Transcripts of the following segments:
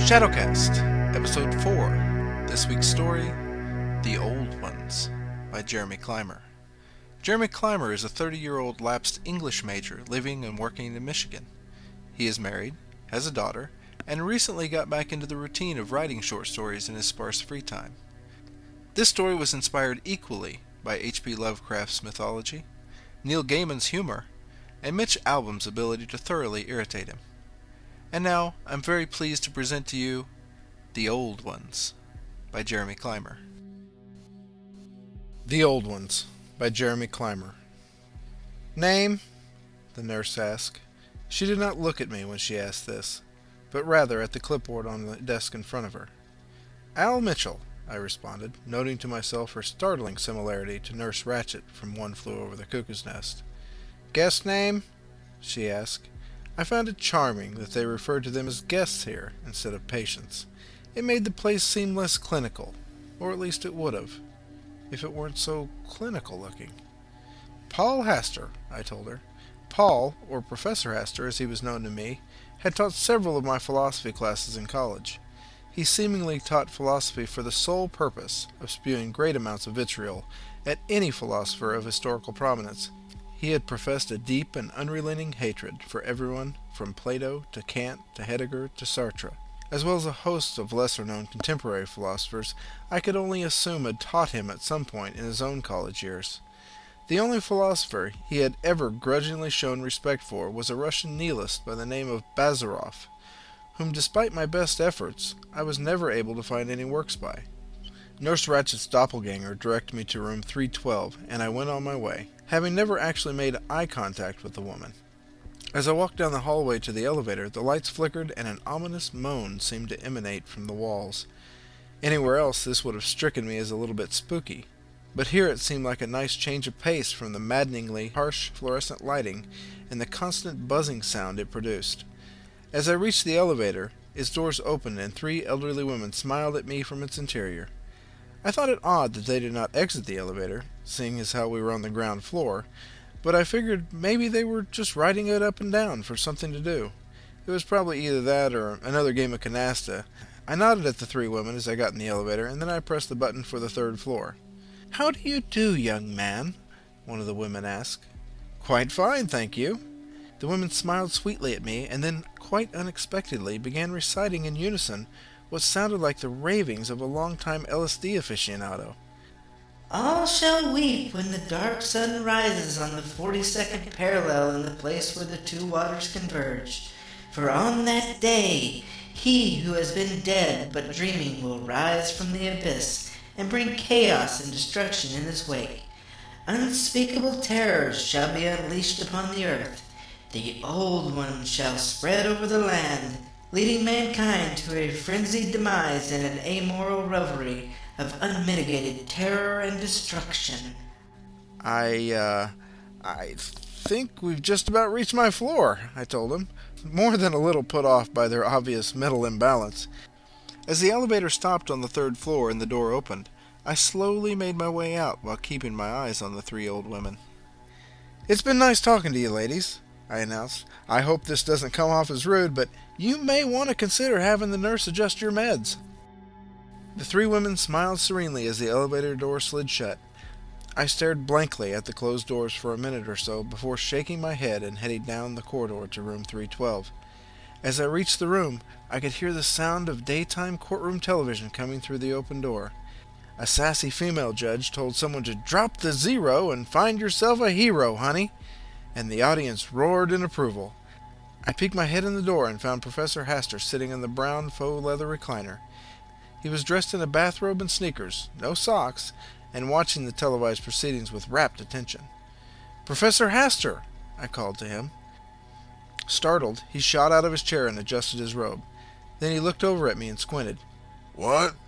Shadowcast, Episode 4. This week's story, The Old Ones, by Jeremy Clymer. Jeremy Clymer is a 30-year-old lapsed English major living and working in Michigan. He is married, has a daughter, and recently got back into the routine of writing short stories in his sparse free time. This story was inspired equally by H.P. Lovecraft's mythology, Neil Gaiman's humor, and Mitch Albom's ability to thoroughly irritate him. And now, I'm very pleased to present to you The Old Ones, by Jeremy Clymer. The Old Ones, by Jeremy Clymer. Name? The nurse asked. She did not look at me when she asked this, but rather at the clipboard on the desk in front of her. Al Mitchell, I responded, noting to myself her startling similarity to Nurse Ratched from One Flew Over the Cuckoo's Nest. Guest name? She asked. I found it charming that they referred to them as guests here instead of patients. It made the place seem less clinical, or at least it would have, if it weren't so clinical looking. Paul Hastur, I told her. Paul, or Professor Hastur as he was known to me, had taught several of my philosophy classes in college. He seemingly taught philosophy for the sole purpose of spewing great amounts of vitriol at any philosopher of historical prominence. He had professed a deep and unrelenting hatred for everyone from Plato to Kant to Heidegger to Sartre, as well as a host of lesser-known contemporary philosophers I could only assume had taught him at some point in his own college years. The only philosopher he had ever grudgingly shown respect for was a Russian nihilist by the name of Bazarov, whom despite my best efforts I was never able to find any works by. Nurse Ratched's doppelganger directed me to room 312, and I went on my way, having never actually made eye contact with the woman. As I walked down the hallway to the elevator, the lights flickered and an ominous moan seemed to emanate from the walls. Anywhere else this would have stricken me as a little bit spooky, but here it seemed like a nice change of pace from the maddeningly harsh fluorescent lighting and the constant buzzing sound it produced. As I reached the elevator, its doors opened and 3 elderly women smiled at me from its interior. I thought it odd that they did not exit the elevator, seeing as how we were on the ground floor, but I figured maybe they were just riding it up and down for something to do. It was probably either that or another game of canasta. I nodded at the 3 women as I got in the elevator, and then I pressed the button for the 3rd floor. "How do you do, young man?" one of the women asked. "Quite fine, thank you." The women smiled sweetly at me, and then, quite unexpectedly, began reciting in unison what sounded like the ravings of a long-time LSD aficionado. All shall weep when the dark sun rises on the 42nd parallel in the place where the 2 waters converge. For on that day, he who has been dead but dreaming will rise from the abyss and bring chaos and destruction in his wake. Unspeakable terrors shall be unleashed upon the earth. The Old One shall spread over the land, leading mankind to a frenzied demise in an amoral revelry of unmitigated terror and destruction. I think we've just about reached my floor, I told him, more than a little put off by their obvious mental imbalance. As the elevator stopped on the 3rd floor and the door opened, I slowly made my way out while keeping my eyes on the 3 old women. "It's been nice talking to you, ladies," I announced. "I hope this doesn't come off as rude, but you may want to consider having the nurse adjust your meds." The 3 women smiled serenely as the elevator door slid shut. I stared blankly at the closed doors for a minute or so before shaking my head and heading down the corridor to room 312. As I reached the room, I could hear the sound of daytime courtroom television coming through the open door. A sassy female judge told someone to drop the 0 and find yourself a hero, honey, and the audience roared in approval. I peeked my head in the door and found Professor Hastur sitting in the brown faux leather recliner. He was dressed in a bathrobe and sneakers, no socks, and watching the televised proceedings with rapt attention. "Professor Hastur!" I called to him. Startled, he shot out of his chair and adjusted his robe. Then he looked over at me and squinted. "What?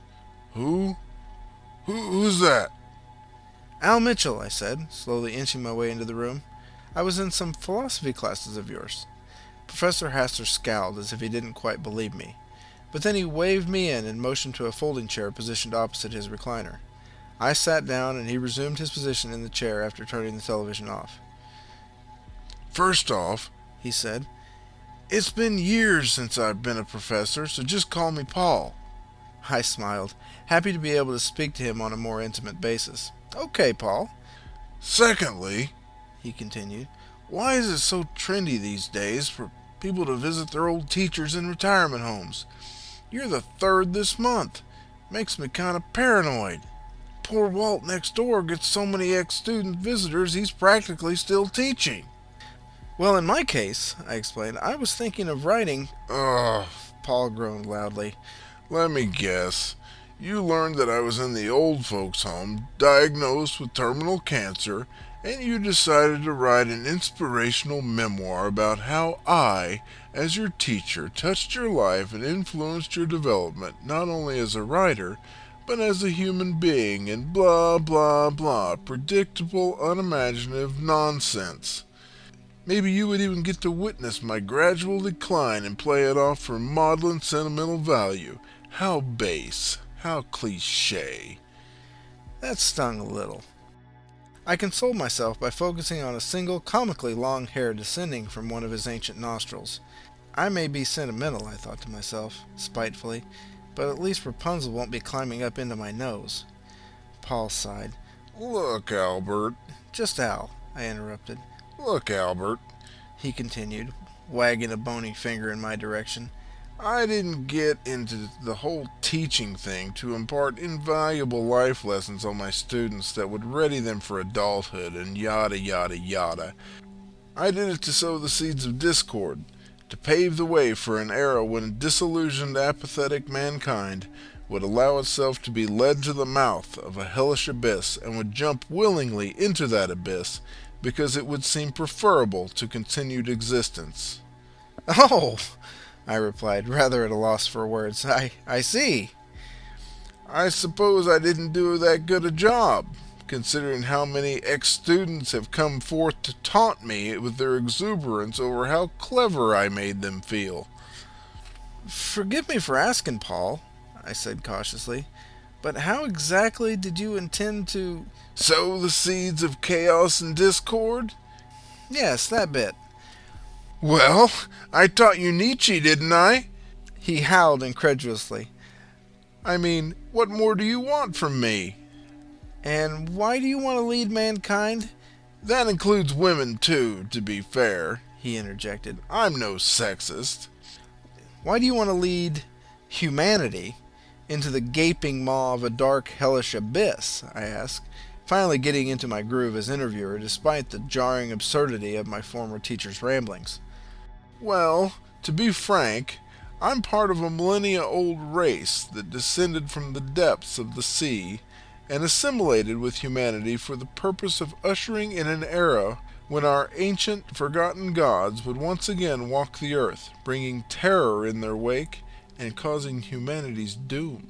Who's that?" "Al Mitchell," I said, slowly inching my way into the room. "I was in some philosophy classes of yours." Professor Hastur scowled as if he didn't quite believe me, but then he waved me in and motioned to a folding chair positioned opposite his recliner. I sat down and he resumed his position in the chair after turning the television off. "First off," he said, It's been years since I've been a professor, so just call me Paul. I smiled, happy to be able to speak to him on a more intimate basis. Okay, Paul. Secondly, He continued, why is it so trendy these days for people to visit their old teachers in retirement homes? You're the third this month. Makes me kind of paranoid. Poor Walt next door gets so many ex-student visitors he's practically still teaching. Well, in my case, I explained, I was thinking of writing... ugh, Paul groaned loudly. let me guess. You learned that I was in the old folks' home, diagnosed with terminal cancer, and you decided to write an inspirational memoir about how I, as your teacher, touched your life and influenced your development, not only as a writer, but as a human being, and blah, blah, blah, predictable, unimaginative nonsense. Maybe you would even get to witness my gradual decline and play it off for maudlin sentimental value. How base. How cliché. That stung a little. I consoled myself by focusing on a single, comically long hair descending from one of his ancient nostrils. I may be sentimental, I thought to myself, spitefully, but at least Rapunzel won't be climbing up into my nose. Paul sighed. Look, Albert. Just Al, I interrupted. Look, Albert. He continued, wagging a bony finger in my direction. I didn't get into the whole teaching thing to impart invaluable life lessons on my students that would ready them for adulthood and yada yada yada. I did it to sow the seeds of discord, to pave the way for an era when disillusioned, apathetic mankind would allow itself to be led to the mouth of a hellish abyss and would jump willingly into that abyss because it would seem preferable to continued existence. Oh, I replied, rather at a loss for words. I see. I suppose I didn't do that good a job, considering how many ex-students have come forth to taunt me with their exuberance over how clever I made them feel. Forgive me for asking, Paul, I said cautiously, but how exactly did you intend to... Sow the seeds of chaos and discord? Yes, that bit. Well, I taught you Nietzsche, didn't I? He howled incredulously. I mean, what more do you want from me? And why do you want to lead mankind? That includes women, too, to be fair, He interjected. I'm no sexist. Why do you want to lead humanity into the gaping maw of a dark, hellish abyss? I asked, finally getting into my groove as interviewer despite the jarring absurdity of my former teacher's ramblings. Well, to be frank, I'm part of a millennia-old race that descended from the depths of the sea and assimilated with humanity for the purpose of ushering in an era when our ancient, forgotten gods would once again walk the earth, bringing terror in their wake and causing humanity's doom.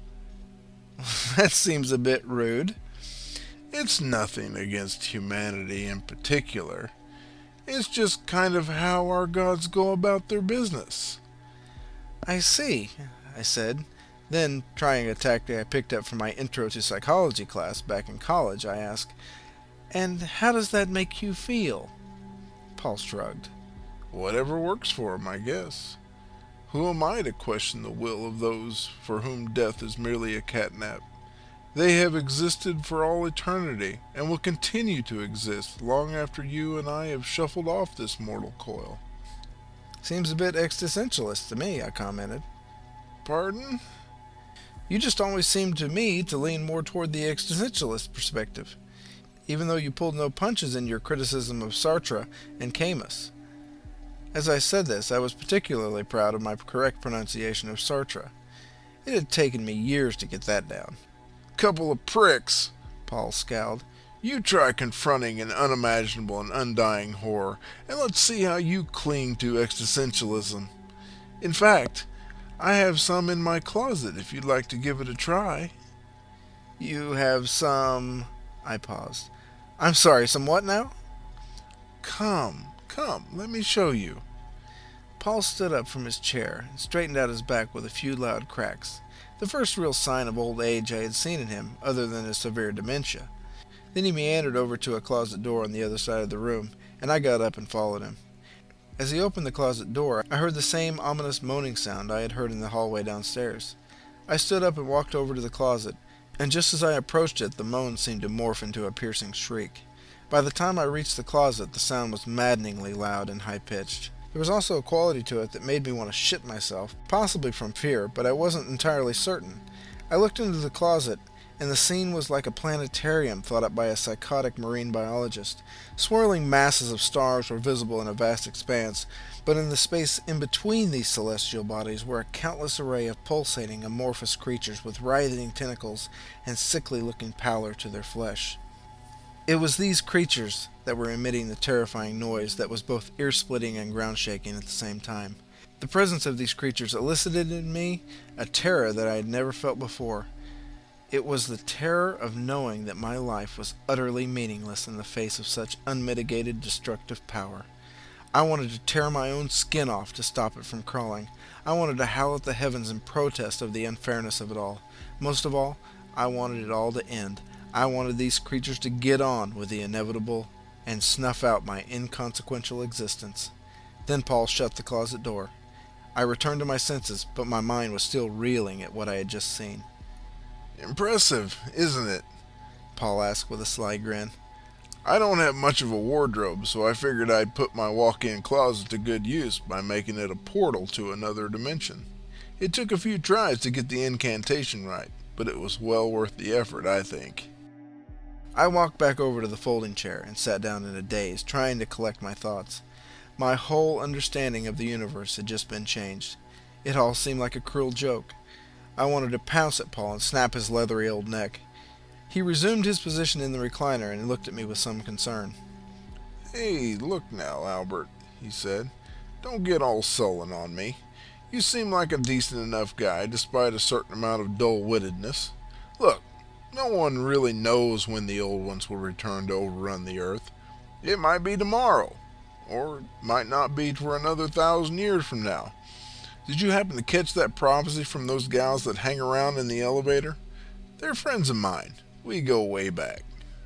That seems a bit rude. It's nothing against humanity in particular. It's just kind of how our gods go about their business. I see, I said. Then, trying a tactic I picked up from my Intro to Psychology class back in college, I asked, and how does that make you feel? Paul shrugged. Whatever works for 'em, I guess. Who am I to question the will of those for whom death is merely a catnap? They have existed for all eternity, and will continue to exist long after you and I have shuffled off this mortal coil. Seems a bit existentialist to me, I commented. Pardon? You just always seemed to me to lean more toward the existentialist perspective, even though you pulled no punches in your criticism of Sartre and Camus. As I said this, I was particularly proud of my correct pronunciation of Sartre. It had taken me years to get that down. Couple of pricks, Paul scowled. You try confronting an unimaginable and undying horror, and let's see how you cling to existentialism. In fact, I have some in my closet if you'd like to give it a try. You have some... I paused. I'm sorry, some what now? Come, let me show you. Paul stood up from his chair and straightened out his back with a few loud cracks, the first real sign of old age I had seen in him, other than his severe dementia. Then he meandered over to a closet door on the other side of the room, and I got up and followed him. As he opened the closet door, I heard the same ominous moaning sound I had heard in the hallway downstairs. I stood up and walked over to the closet, and just as I approached it, the moan seemed to morph into a piercing shriek. By the time I reached the closet, the sound was maddeningly loud and high-pitched. There was also a quality to it that made me want to shit myself, possibly from fear, but I wasn't entirely certain. I looked into the closet, and the scene was like a planetarium thought up by a psychotic marine biologist. Swirling masses of stars were visible in a vast expanse, but in the space in between these celestial bodies were a countless array of pulsating, amorphous creatures with writhing tentacles and sickly-looking pallor to their flesh. It was these creatures that were emitting the terrifying noise that was both ear-splitting and ground-shaking at the same time. The presence of these creatures elicited in me a terror that I had never felt before. It was the terror of knowing that my life was utterly meaningless in the face of such unmitigated destructive power. I wanted to tear my own skin off to stop it from crawling. I wanted to howl at the heavens in protest of the unfairness of it all. Most of all, I wanted it all to end. I wanted these creatures to get on with the inevitable and snuff out my inconsequential existence. Then Paul shut the closet door. I returned to my senses, but my mind was still reeling at what I had just seen. Impressive, isn't it? Paul asked with a sly grin. I don't have much of a wardrobe, so I figured I'd put my walk-in closet to good use by making it a portal to another dimension. It took a few tries to get the incantation right, but it was well worth the effort, I think. I walked back over to the folding chair and sat down in a daze, trying to collect my thoughts. My whole understanding of the universe had just been changed. It all seemed like a cruel joke. I wanted to pounce at Paul and snap his leathery old neck. He resumed his position in the recliner and looked at me with some concern. Hey, look now, Albert, he said. Don't get all sullen on me. You seem like a decent enough guy, despite a certain amount of dull-wittedness. Look, no one really knows when the old ones will return to overrun the earth. It might be tomorrow, or it might not be for another 1,000 years from now. Did you happen to catch that prophecy from those gals that hang around in the elevator? They're friends of mine. We go way back.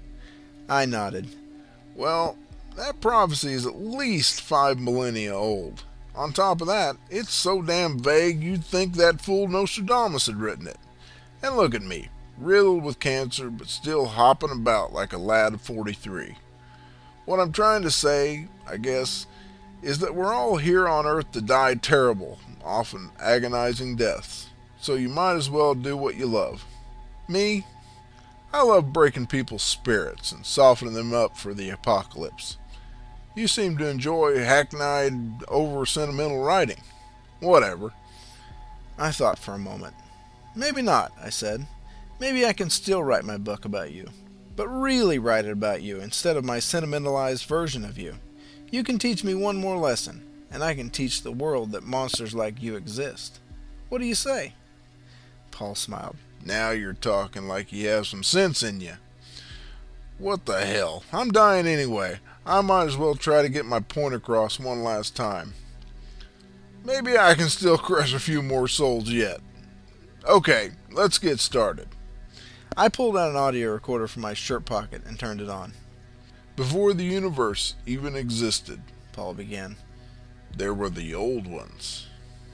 I nodded. Well, that prophecy is at least 5 millennia old. On top of that, it's so damn vague you'd think that fool Nostradamus had written it. And look at me, riddled with cancer, but still hopping about like a lad of 43. What I'm trying to say, I guess, is that we're all here on Earth to die terrible, often agonizing deaths. So you might as well do what you love. Me? I love breaking people's spirits and softening them up for the apocalypse. You seem to enjoy hackneyed, over-sentimental writing. Whatever. I thought for a moment. Maybe not, I said. Maybe I can still write my book about you. But really write it about you instead of my sentimentalized version of you. You can teach me one more lesson, and I can teach the world that monsters like you exist. What do you say? Paul smiled. Now you're talking like you have some sense in you. What the hell? I'm dying anyway. I might as well try to get my point across one last time. Maybe I can still crush a few more souls yet. Okay, let's get started. I pulled out an audio recorder from my shirt pocket and turned it on. Before the universe even existed, Paul began, there were the old ones.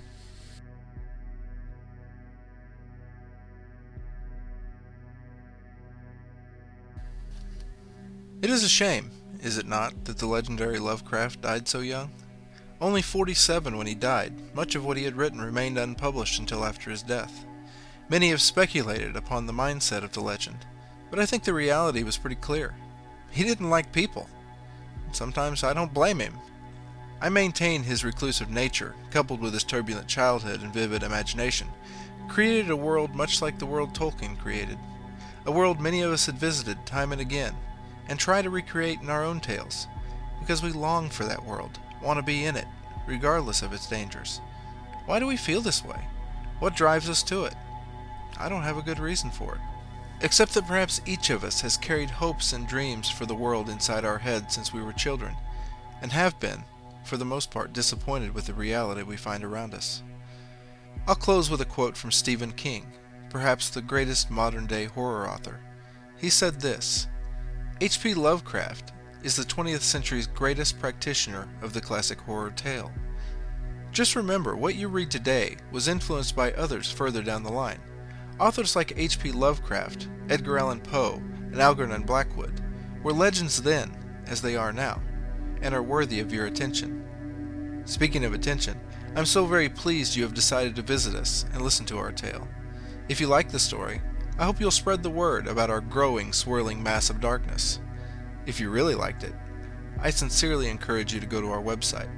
It is a shame, is it not, that the legendary Lovecraft died so young? Only 47 when he died, much of what he had written remained unpublished until after his death. Many have speculated upon the mindset of the legend, but I think the reality was pretty clear. He didn't like people. Sometimes I don't blame him. I maintain his reclusive nature, coupled with his turbulent childhood and vivid imagination, created a world much like the world Tolkien created, a world many of us had visited time and again, and try to recreate in our own tales, because we long for that world, want to be in it, regardless of its dangers. Why do we feel this way? What drives us to it? I don't have a good reason for it, except that perhaps each of us has carried hopes and dreams for the world inside our heads since we were children, and have been, for the most part, disappointed with the reality we find around us. I'll close with a quote from Stephen King, perhaps the greatest modern-day horror author. He said this, H.P. Lovecraft, is the 20th century's greatest practitioner of the classic horror tale. Just remember, what you read today was influenced by others further down the line. Authors like H.P. Lovecraft, Edgar Allan Poe, and Algernon Blackwood were legends then, as they are now, and are worthy of your attention. Speaking of attention, I'm so very pleased you have decided to visit us and listen to our tale. If you like the story, I hope you'll spread the word about our growing, swirling mass of darkness. If you really liked it, I sincerely encourage you to go to our website,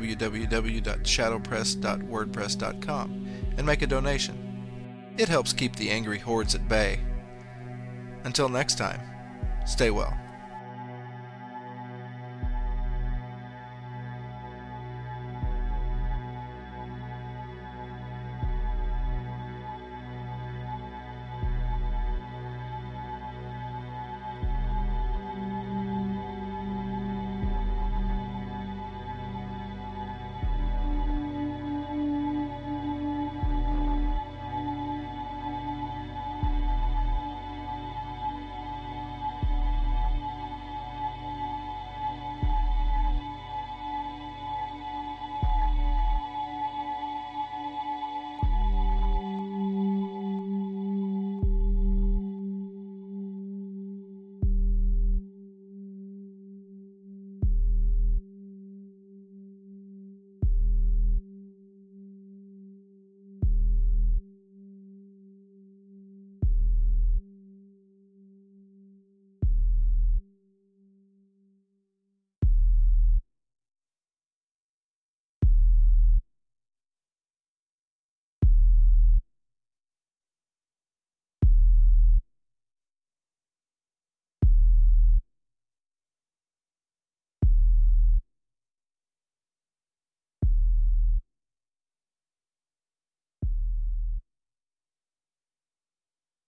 www.shadowpress.wordpress.com, and make a donation. It helps keep the angry hordes at bay. Until next time, stay well.